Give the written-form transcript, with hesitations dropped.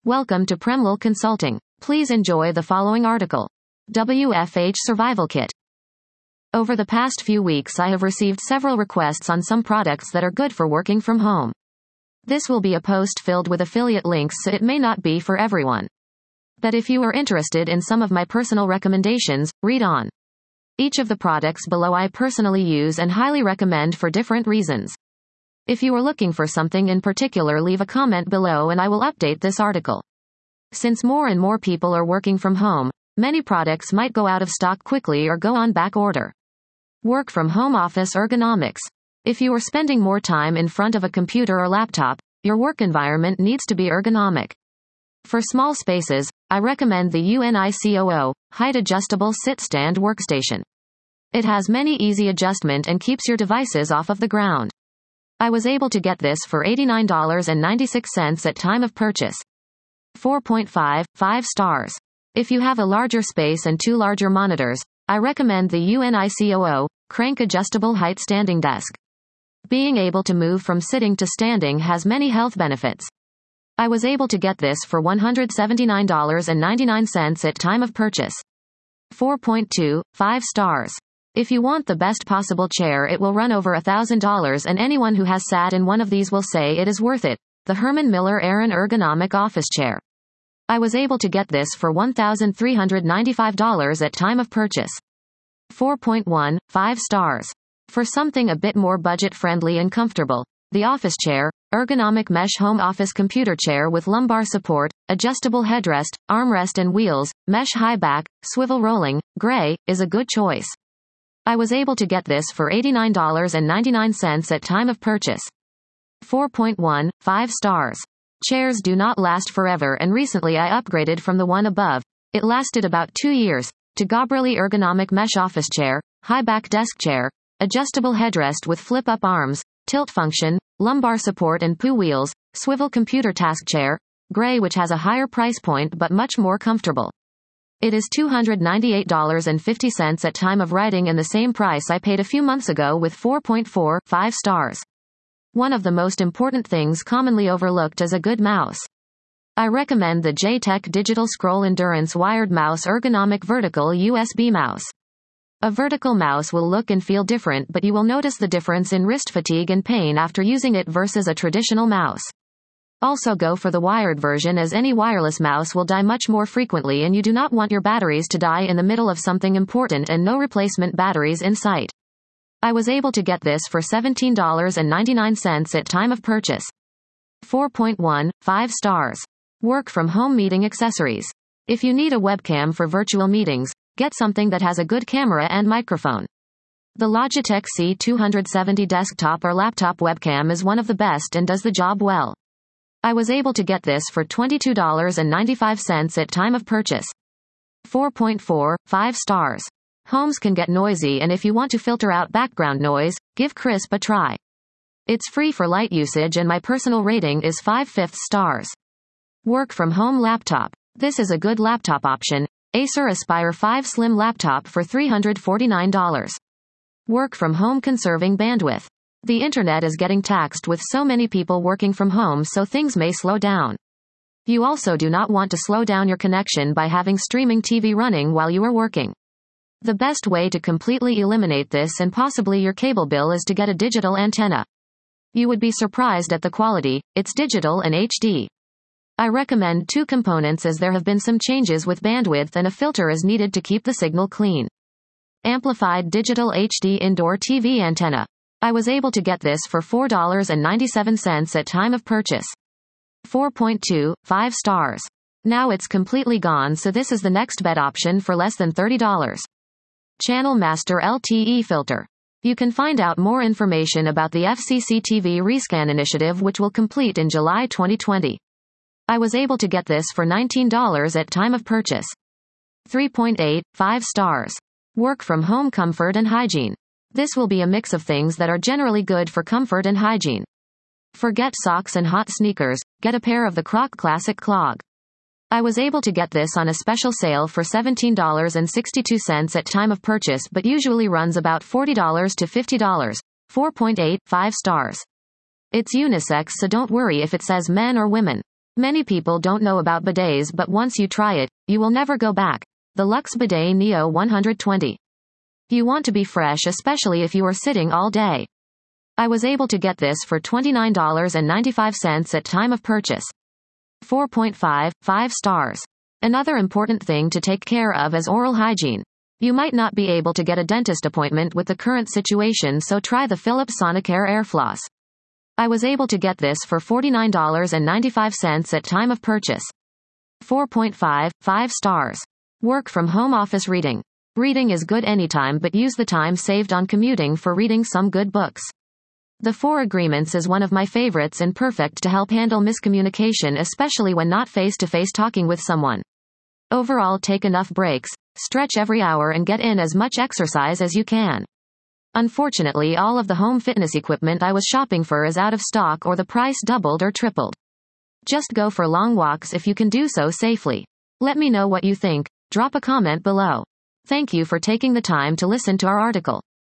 Welcome to Premlil Consulting. Please enjoy the following article. WFH Survival Kit. Over the past few weeks I have received several requests on some products that are good for working from home. This will be a post filled with affiliate links, so it may not be for everyone. But if you are interested in some of my personal recommendations, read on. Each of the products below I personally use and highly recommend for different reasons. If you are looking for something in particular, leave a comment below and I will update this article. Since more and more people are working from home, many products might go out of stock quickly or go on back order. Work from home office ergonomics. If you are spending more time in front of a computer or laptop, your work environment needs to be ergonomic. For small spaces, I recommend the UNICOO Height Adjustable Sit Stand Workstation. It has many easy adjustment and keeps your devices off of the ground. I was able to get this for $89.96 at time of purchase. 4.5, 5 stars. If you have a larger space and two larger monitors, I recommend the UNICOO Crank Adjustable Height Standing Desk. Being able to move from sitting to standing has many health benefits. I was able to get this for $179.99 at time of purchase. 4.2, 5 stars. If you want the best possible chair, it will run over $1,000, and anyone who has sat in one of these will say it is worth it. The Herman Miller Aran Ergonomic Office Chair. I was able to get this for $1,395 at time of purchase. 4.1, 5 stars. For something a bit more budget-friendly and comfortable, the Office Chair, Ergonomic Mesh Home Office Computer Chair with lumbar support, adjustable headrest, armrest and wheels, mesh high back, swivel rolling, gray, is a good choice. I was able to get this for $89.99 at time of purchase. 4.1, 5 stars. Chairs do not last forever, and recently I upgraded from the one above. It lasted about 2 years, to Gobrilli Ergonomic Mesh Office Chair, High Back Desk Chair, adjustable headrest with flip-up arms, tilt function, lumbar support and poo wheels, swivel computer task chair, gray, which has a higher price point but much more comfortable. It is $298.50 at time of writing, and the same price I paid a few months ago with 4.4, 5 stars. One of the most important things commonly overlooked is a good mouse. I recommend the J-Tech Digital Scroll Endurance Wired Mouse Ergonomic Vertical USB Mouse. A vertical mouse will look and feel different, but you will notice the difference in wrist fatigue and pain after using it versus a traditional mouse. Also go for the wired version, as any wireless mouse will die much more frequently and you do not want your batteries to die in the middle of something important and no replacement batteries in sight. I was able to get this for $17.99 at time of purchase. 4.1, 5 stars. Work from home meeting accessories. If you need a webcam for virtual meetings, get something that has a good camera and microphone. The Logitech C270 desktop or laptop webcam is one of the best and does the job well. I was able to get this for $22.95 at time of purchase. 4.4, 5 stars. Homes can get noisy, and if you want to filter out background noise, give Krisp a try. It's free for light usage and my personal rating is 5/5 stars. Work from home laptop. This is a good laptop option. Acer Aspire 5 Slim Laptop for $349. Work from home conserving bandwidth. The internet is getting taxed with so many people working from home, so things may slow down. You also do not want to slow down your connection by having streaming TV running while you are working. The best way to completely eliminate this and possibly your cable bill is to get a digital antenna. You would be surprised at the quality. It's digital and HD. I recommend 2 components, as there have been some changes with bandwidth and a filter is needed to keep the signal clean. Amplified Digital HD Indoor TV Antenna. I was able to get this for $4.97 at time of purchase. 4.2, 5 stars. Now it's completely gone, so this is the next bed option for less than $30. Channel Master LTE Filter. You can find out more information about the FCC TV Rescan initiative, which will complete in July 2020. I was able to get this for $19 at time of purchase. 3.8, 5 stars. Work from home comfort and hygiene. This will be a mix of things that are generally good for comfort and hygiene. Forget socks and hot sneakers, get a pair of the Croc Classic Clog. I was able to get this on a special sale for $17.62 at time of purchase, but usually runs about $40 to $50. 4.8, 5 stars. It's unisex, so don't worry if it says men or women. Many people don't know about bidets, but once you try it, you will never go back. The Lux Bidet Neo 120. You want to be fresh, especially if you are sitting all day. I was able to get this for $29.95 at time of purchase. 4.5, 5 stars. Another important thing to take care of is oral hygiene. You might not be able to get a dentist appointment with the current situation, so try the Philips Sonicare Air Floss. I was able to get this for $49.95 at time of purchase. 4.5, 5 stars. Work from home office reading. Reading is good anytime, but use the time saved on commuting for reading some good books. The Four Agreements is one of my favorites and perfect to help handle miscommunication, especially when not face-to-face talking with someone. Overall, take enough breaks, stretch every hour, and get in as much exercise as you can. Unfortunately, all of the home fitness equipment I was shopping for is out of stock, or the price doubled or tripled. Just go for long walks if you can do so safely. Let me know what you think. Drop a comment below. Thank you for taking the time to listen to our article.